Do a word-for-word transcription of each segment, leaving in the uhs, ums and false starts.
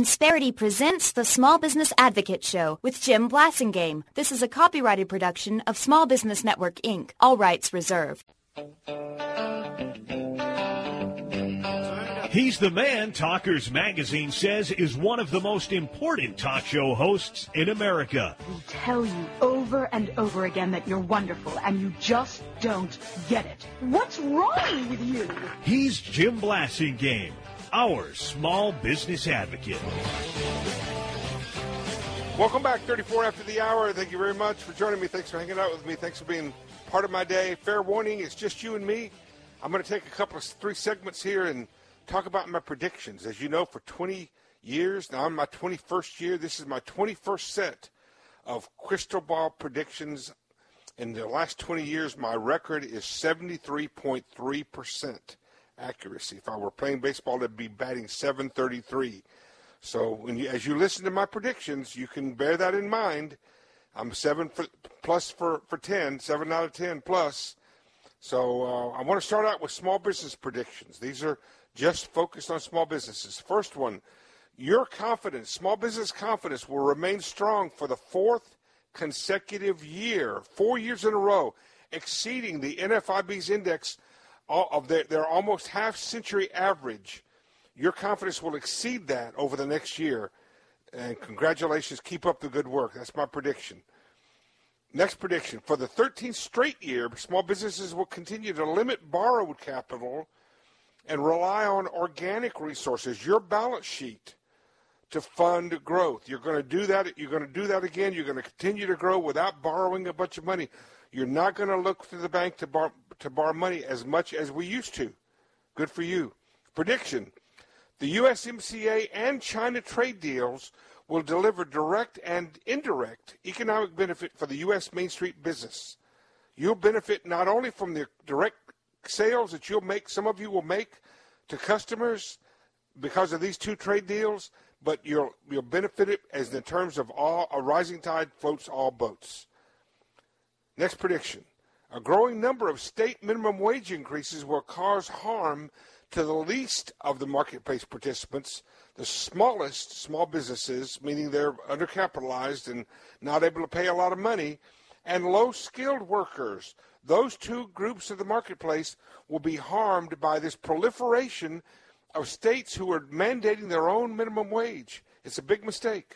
Insperity presents the Small Business Advocate Show with Jim Blasingame. This is a copyrighted production of Small Business Network, Incorporated. All rights reserved. He's the man Talkers Magazine says is one of the most important talk show hosts in America. We tell you over and over again that you're wonderful, and you just don't get it. What's wrong with you? He's Jim Blasingame, our small business advocate. Welcome back, thirty-four after the hour. Thank you very much for joining me. Thanks for hanging out with me. Thanks for being part of my day. Fair warning, it's just you and me. I'm going to take a couple of three segments here and talk about my predictions. As you know, for twenty years, now I'm in my twenty-first year. This is my twenty-first set of crystal ball predictions. In the last twenty years, my record is seventy-three point three percent accuracy. If I were playing baseball, I'd be batting seven thirty-three. So when you, as you listen to my predictions, you can bear that in mind. I'm seven for, plus for, for ten, seven out of ten plus. So uh, I want to start out with small business predictions. These are just focused on small businesses. First one, your confidence, small business confidence will remain strong for the fourth consecutive year, four years in a row, exceeding the N F I B's index of their, their almost half-century average. Your confidence will exceed that over the next year. And congratulations, keep up the good work. That's my prediction. Next prediction, for the thirteenth straight year, small businesses will continue to limit borrowed capital and rely on organic resources, your balance sheet, to fund growth. You're going to do that. You're going to do that again. You're going to continue to grow without borrowing a bunch of money. You're not going to look to the bank to borrow, to borrow money as much as we used to. Good for you. Prediction, the U S M C A and China trade deals will deliver direct and indirect economic benefit for the U S Main Street business. You'll benefit not only from the direct sales that you'll make, some of you will make to customers because of these two trade deals, but you'll you'll benefit it as in terms of all a rising tide floats all boats. Next prediction. A growing number of state minimum wage increases will cause harm to the least of the marketplace participants, the smallest small businesses, meaning they're undercapitalized and not able to pay a lot of money, and low-skilled workers. Those two groups of the marketplace will be harmed by this proliferation of states who are mandating their own minimum wage. It's a big mistake.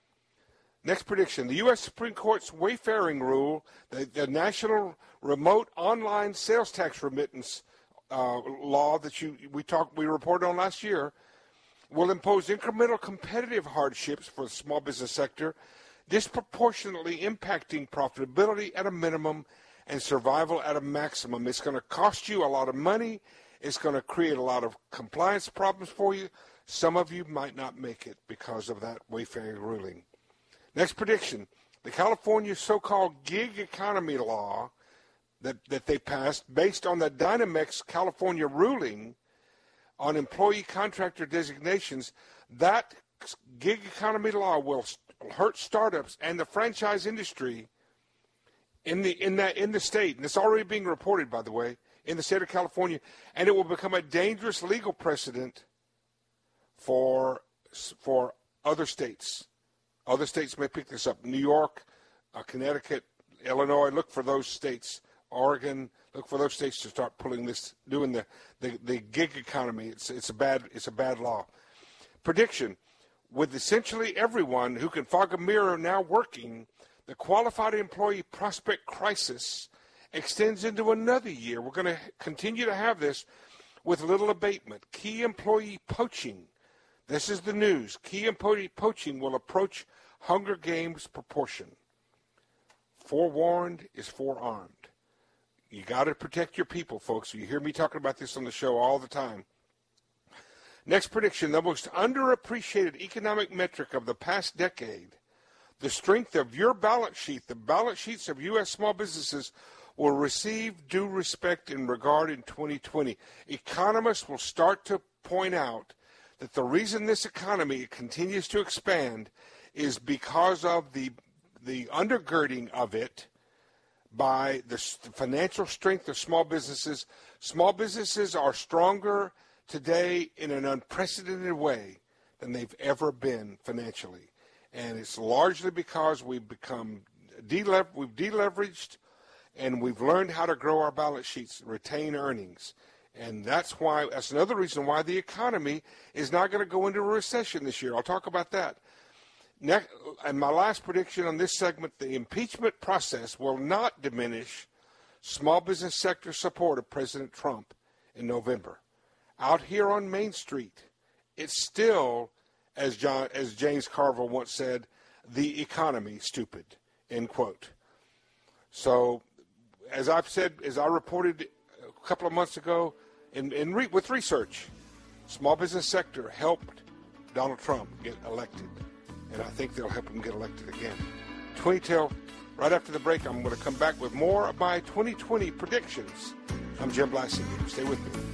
Next prediction. The U S Supreme Court's wayfaring rule, the, the National Remote Online Sales Tax Remittance uh, law that you we talked we reported on last year, will impose incremental competitive hardships for the small business sector, disproportionately impacting profitability at a minimum and survival at a maximum. It's going to cost you a lot of money. It's going to create a lot of compliance problems for you. Some of you might not make it because of that wayfaring ruling. Next prediction. The California so-called gig economy law that, that they passed based on the Dynamex California ruling on employee contractor designations, that gig economy law will hurt startups and the franchise industry in the in that in the state, and it's already being reported, by the way, in the state of California, and it will become a dangerous legal precedent for for other states. Other states may pick this up. New York, uh, Connecticut, Illinois. Look for those states. Oregon. Look for those states to start pulling this, doing the, the, the gig economy. It's it's a bad it's a bad law. Prediction: with essentially everyone who can fog a mirror now working, the qualified employee prospect crisis extends into another year. We're going to continue to have this with little abatement. Key employee poaching. This is the news. Key employee poaching will approach Hunger Games proportion. Forewarned is forearmed. You got to protect your people, folks. You hear me talking about this on the show all the time. Next prediction, the most underappreciated economic metric of the past decade, the strength of your balance sheet, the balance sheets of U S small businesses will receive due respect and regard in twenty twenty. Economists will start to point out that the reason this economy continues to expand is because of the the undergirding of it by the financial strength of small businesses. Small businesses are stronger today in an unprecedented way than they've ever been financially. And it's largely because we've become delever- we've deleveraged, and we've learned how to grow our balance sheets, retain earnings. And that's why, that's another reason why the economy is not going to go into a recession this year. I'll talk about that. Next, and my last prediction on this segment, the impeachment process will not diminish small business sector support of President Trump in November. Out here on Main Street, it's still, as John, as James Carville once said, the economy stupid, end quote. So, as I've said, as I reported a couple of months ago, in, in re, with research, small business sector helped Donald Trump get elected. And I think they'll help him get elected again. twenty till, right after the break, I'm going to come back with more of my twenty twenty predictions. I'm Jim Blasingame. Stay with me.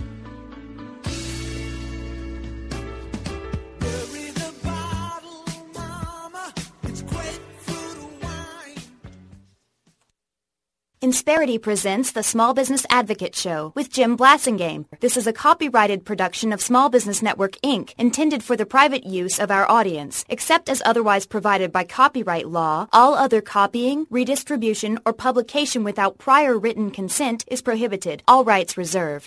Insperity presents the Small Business Advocate Show with Jim Blasingame. This is a copyrighted production of Small Business Network, Incorporated, intended for the private use of our audience. Except as otherwise provided by copyright law, all other copying, redistribution, or publication without prior written consent is prohibited. All rights reserved.